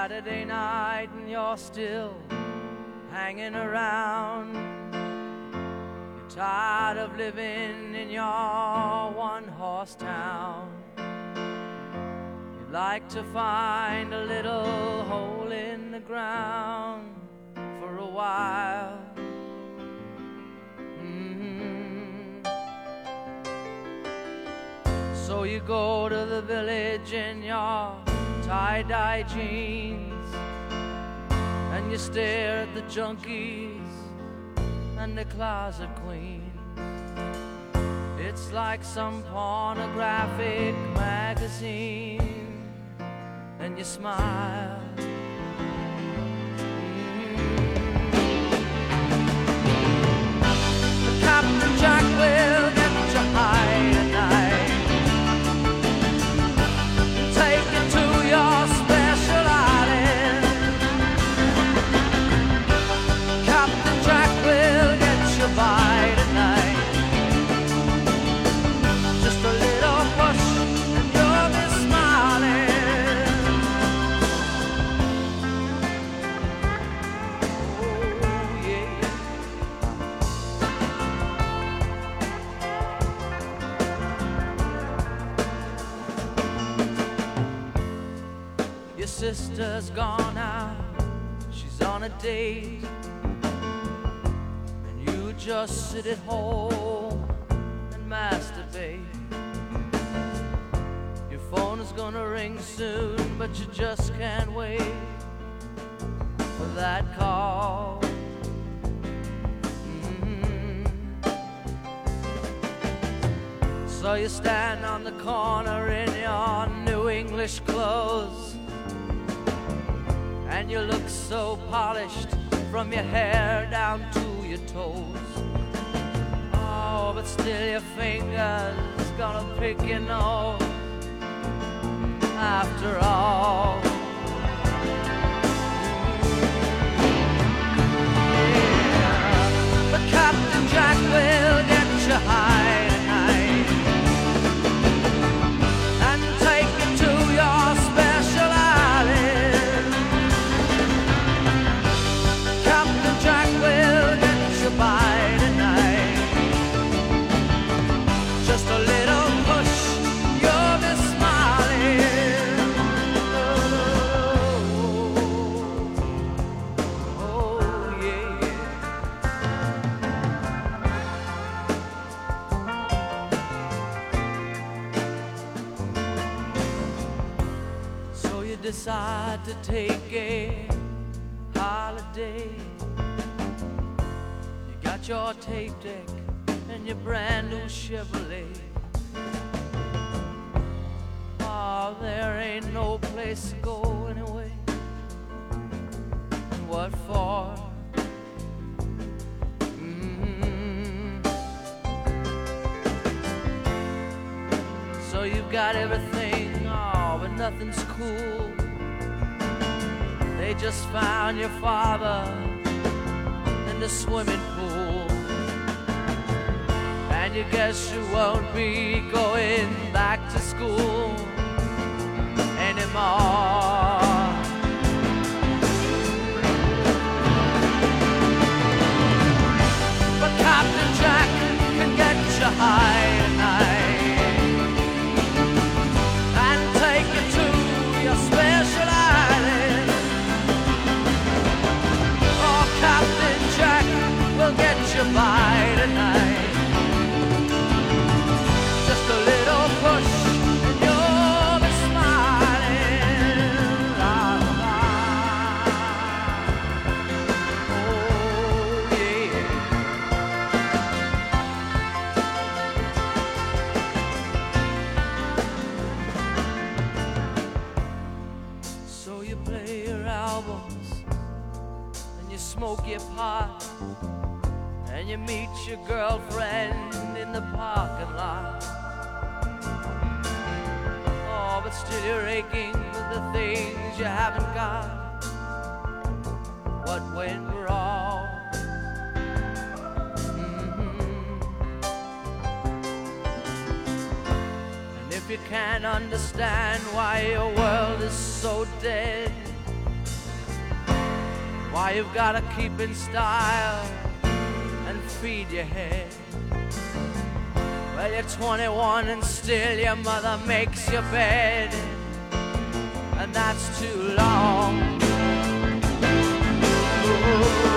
Saturday night and you're still hanging around. You're tired of living in your one-horse town. You'd like to find a little hole in the ground for a while. So you go to the village in your tie-dye jeans, and you stare at the junkies and the closet queens. It's like some pornographic magazine, and you smile. The Captain Jack will get you high tonight, take you to your special island. Captain Jack will get you by tonight. Just a little push and you'll be smiling. Oh yeah. Your sister's gone out, she's on a date, and you just sit at home and masturbate. Your phone is gonna ring soon, but you just can't wait for that call. So you stand on the corner in your new English clothes, and you look so polished from your hair down to your toes. Oh, but still your fingers gonna pick your nose after all. Yeah. But Captain Jack will get you high tonight and take you to your special island. Captain Jack will get you by tonight. Just a little push, you'll be smiling. Oh yeah. So you decide to take a holiday. You got your tape deck and your brand new Chevrolet. Oh, there ain't no place to go anyway. And what for? So you've got everything, oh, but nothing's cool. They just found your father in the swimming pool, and you guess you won't be going back to school anymore. But Captain Jack can get you high tonight and take you to your special island. Oh, Captain Jack will get you by tonight. Just a little push and you'll be smiling. La, la. Oh yeah. So you play your albums and you smoke your pot, and you meet your girlfriend in the parking lot. Oh, but still you're aching with the things you haven't got. What went wrong? And if you can't understand why your world is so dead, Why you've gotta keep in style and feed your head. Well, you're 21 and still your mother makes your bed, and that's too long. Ooh.